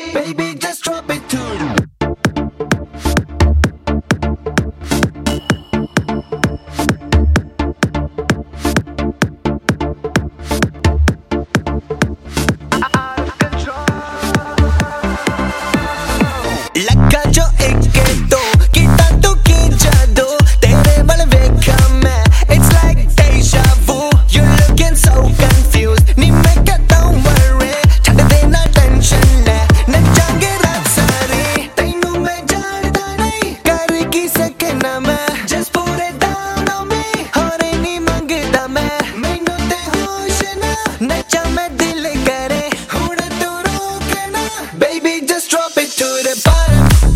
Baby, just drop it to लगा जो एक दो कीता तू की जादू तेरे वाले वेखा मैं it's like deja vu you're looking so confused नी मैं कहता हूँ worry छड़ देना tension ले नचांगे रात सारी तैनू मैं जानता नहीं कर की सके ना मैं just put it down on me होरे नी मंगदा मैं मैनू ते होश ना नचा मैं दिल करे हुण तू रोके ना baby just drop it to the bottom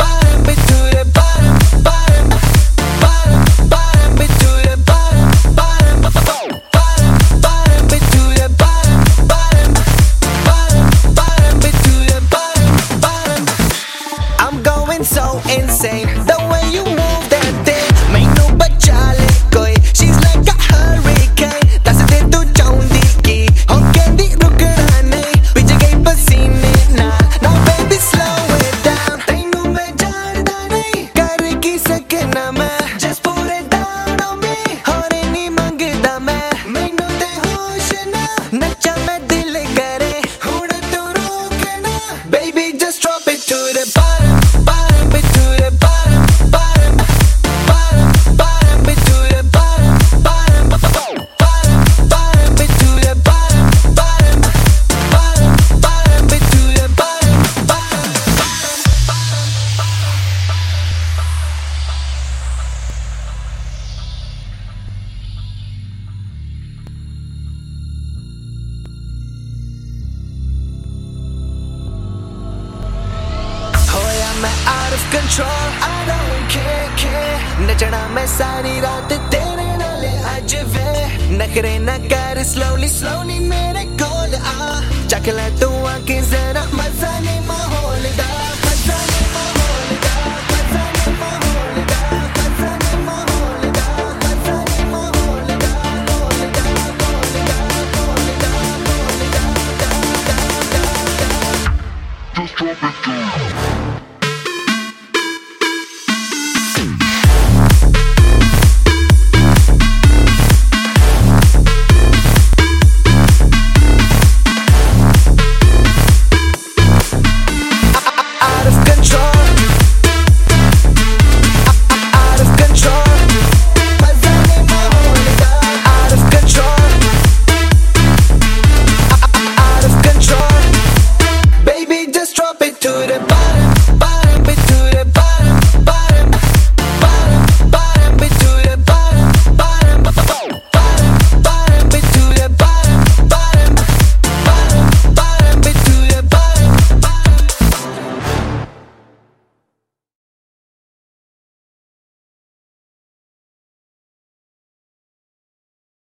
so insane the way you move that thing mainu bacha le koi she's like a hurricane das de tu chaundi ki ho kendi rukna nahi pich gayi pasine na now baby slow it down tainu main janda nahi kar ki sakna main just put it down on me hore nahi mangda main mainu te hosh na nacha main dil kare hun tu rokna baby just drop it to the bottom मैं out of control I don't care नचना मैं सारी रात तेरे नाल अज वे नखरे ना कर slowly मेरे कोल आ चक ले तू आके जरा मजा नहीं माहौल दा मजा नहीं माहौल दा मजा नहीं माहौल दा मजा नहीं माहौल दा मजा नहीं माहौल दा just drop it down